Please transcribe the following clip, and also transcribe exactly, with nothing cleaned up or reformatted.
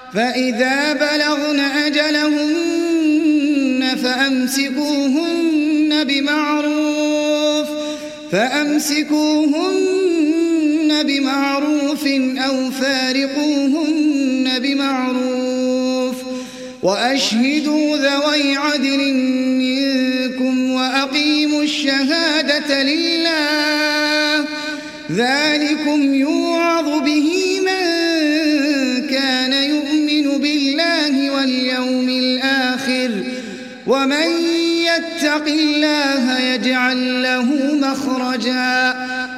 فإذا بلغن أجلهن فأمسكوهن بمعروف فأمسكوهن بمعروف أو فارقوهن بمعروف وأشهدوا ذوي عدل منكم وأقيموا الشهادة لله ذلكم يوعظ به من كان يؤمن بالله واليوم الآخر ومن يتق الله يجعل له مخرجا